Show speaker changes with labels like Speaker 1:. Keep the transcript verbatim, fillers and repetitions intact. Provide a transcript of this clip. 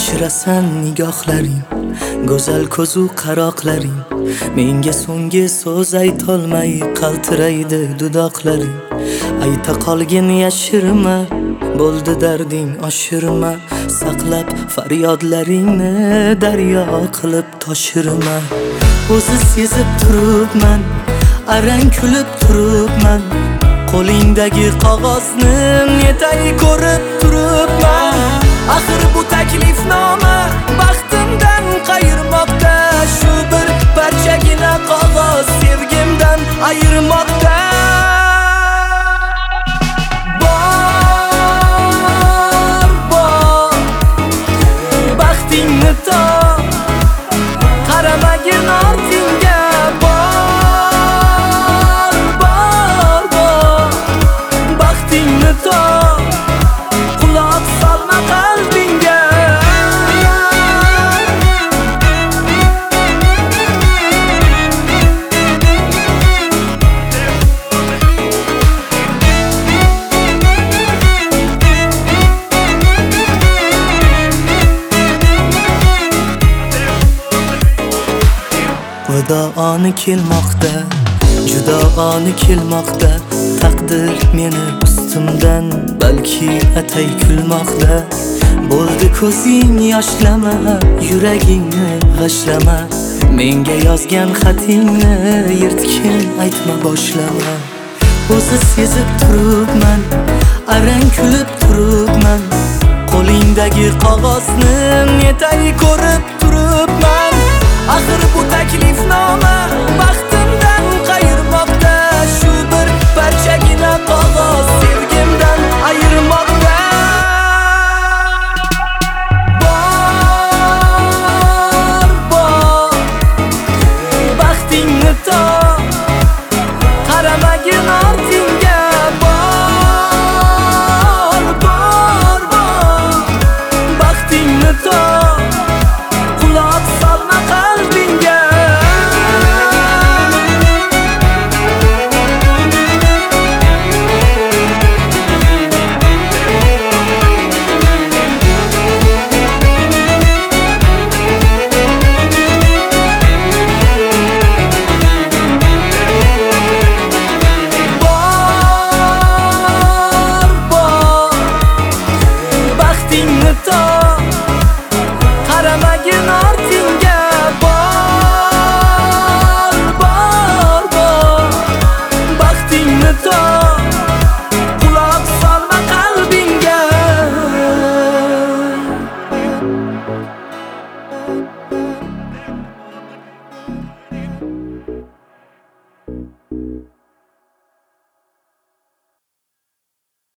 Speaker 1: yashirasan nigohlaring, go'zal ko'zu qaroqlaring. Menga so'nggi so'z aytolmay qaltiraydi dudoqlaring. Ayta qolgin yashirma, bo'ldi darding oshirma. Saqlab faryodlaringni daryo qilib toshirma. O'zi sezib turibman, arang kulib turibman. Qo'lingdagi qog'ozni netay ko'rib turibman. Axir bu taklifnoma baxtimdan qayirmoqda. Shu bir parchagina qog'oz sevgimdan ayirmoqda. Bor, bor, baxtingni top, qaramagin ortingga. Bor, bor, bor, baxtingni top, quloq solma qalbingga. Vido oni kelmoqda, judo oni kelmoqda. Taqdir meni ustimdan balki atay kulmoqda. Bo'ldi ko'zing yoshlama, yuragingni g'ashlama. Menga yozgan xatingni yirtgin aytma boshlama. O'zi sezib turibman, arang kulib turibman. Qo'lingdagi qog'ozni netay ko'rib turibman. Axir bu taklifnoma